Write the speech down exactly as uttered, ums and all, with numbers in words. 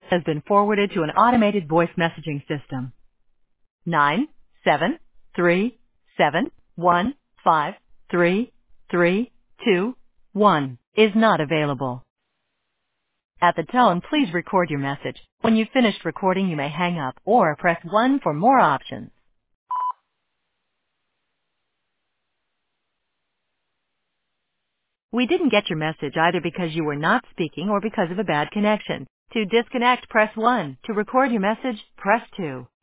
has been forwarded to an automated voice messaging system. Nine seven three seven one five three three two one is not available. At the tone, please record your message. When you've finished recording, you may hang up or press one for more options. We didn't get your message either because you were not speaking or because of a bad connection. To disconnect, press one. To record your message, press two.